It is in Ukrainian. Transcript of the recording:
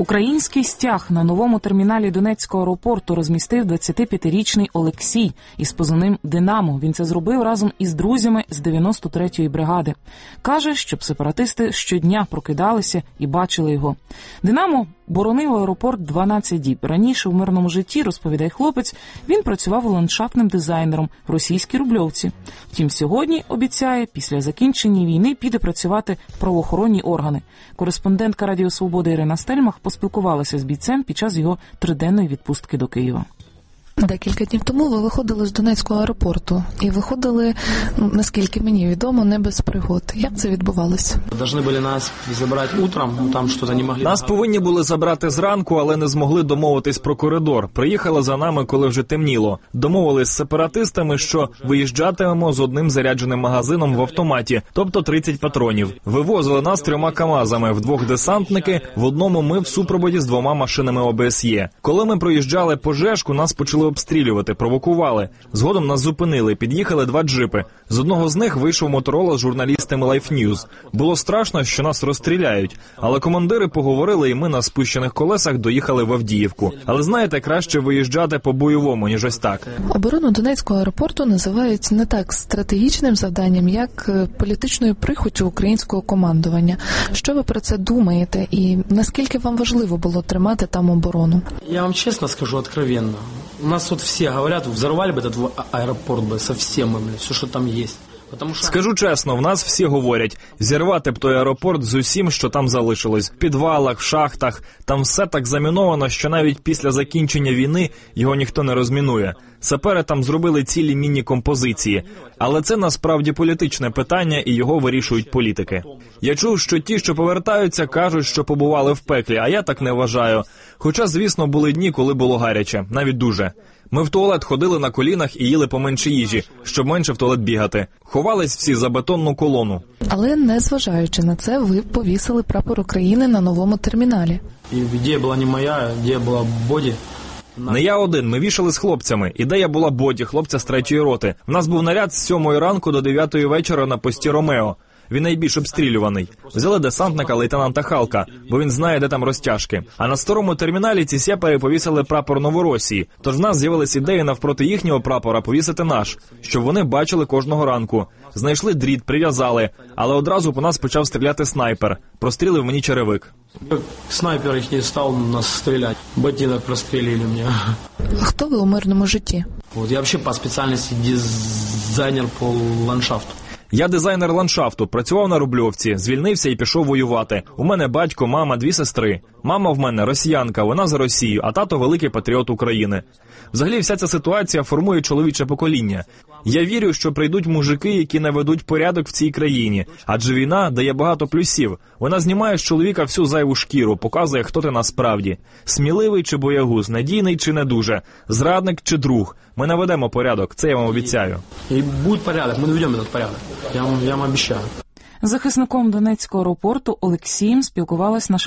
Український стяг на новому терміналі Донецького аеропорту розмістив 25-річний Олексій із позивним «Динамо». Він це зробив разом із друзями з 93-ї бригади. Каже, щоб сепаратисти щодня прокидалися і бачили його. «Динамо» боронив аеропорт 12 діб. Раніше в мирному житті, розповідає хлопець, він працював ландшафтним дизайнером в російській Рубльовці. Втім, сьогодні, обіцяє, після закінчення війни піде працювати в правоохоронні органи. Кореспондентка Радіо Свобода Ірина Стельмах поспілкувалася з бійцем під час його триденної відпустки до Києва. Декілька днів тому ви виходили з Донецького аеропорту. І виходили, наскільки мені відомо, не без пригод. Як це відбувалося? Нас повинні були забрати зранку, але не змогли домовитись про коридор. Приїхали за нами, коли вже темніло. Домовились з сепаратистами, що виїжджатимемо з одним зарядженим магазином в автоматі, тобто 30 патронів. Вивозили нас 3 КАМАЗами, вдвох десантники, в одному ми в супроводі з 2 машинами ОБСЄ. Коли ми проїжджали пожежку, нас почали обстрілювати, провокували. Згодом нас зупинили, під'їхали 2 джипи. З одного з них вийшов Моторола з журналістами Life News. Було страшно, що нас розстріляють. Але командири поговорили, і ми на спущених колесах доїхали в Авдіївку. Але знаєте, краще виїжджати по-бойовому, ніж ось так. Оборону Донецького аеропорту називають не так стратегічним завданням, як політичною прихоттю українського командування. Що ви про це думаєте і наскільки вам важливо було тримати там оборону? Я вам честно скажу, откровенно. У нас вот все говорят, взорвали бы этот аэропорт бы совсем, все, что там есть. Скажу чесно, в нас всі говорять, зірвати б той аеропорт з усім, що там залишилось. В підвалах, в шахтах, там все так заміновано, що навіть після закінчення війни його ніхто не розмінує. Сапери там зробили цілі міні-композиції. Але це насправді політичне питання, і його вирішують політики. Я чув, що ті, що повертаються, кажуть, що побували в пеклі, а я так не вважаю. Хоча, звісно, були дні, коли було гаряче, навіть дуже. Ми в туалет ходили на колінах і їли поменше їжі, щоб менше в туалет бігати. Ховались всі за бетонну колону. Але, незважаючи на це, ви повісили прапор України на новому терміналі. Ідея була не моя, ідея була Боді. Не я один, ми вішали з хлопцями. Ідея була Боді, хлопця з 3-ї роти. У нас був наряд з 7-ї ранку до 9-ї вечора на пості Ромео. Він найбільш обстрілюваний. Взяли десантника лейтенанта Халка, бо він знає, де там розтяжки. А на старому терміналі ці сєпари повісили прапор Новоросії. Тож в нас з'явилась ідея навпроти їхнього прапора повісити наш, щоб вони бачили кожного ранку. Знайшли дріт, прив'язали, але одразу по нас почав стріляти снайпер. Прострілив мені черевик. Снайпер їх не став нас стріляти. Ботинок прострілили мені. Хто ви у мирному житті? Я взагалі по спеціальності дизайнер по ландшафту. Я дизайнер ландшафту, працював на Рубльовці, звільнився і пішов воювати. У мене батько, мама, 2 сестри. Мама в мене росіянка, вона за Росію, а тато великий патріот України. Взагалі вся ця ситуація формує чоловіче покоління. Я вірю, що прийдуть мужики, які наведуть порядок в цій країні. Адже війна дає багато плюсів. Вона знімає з чоловіка всю зайву шкіру, показує, хто ти насправді. Сміливий чи боягуз, надійний чи не дуже, зрадник чи друг. Ми наведемо порядок, це я вам обіцяю. І буде порядок, ми наведемо цей порядок. Я вам обіцяю. З захисником Донецького аеропорту Олексієм спілкувалась наша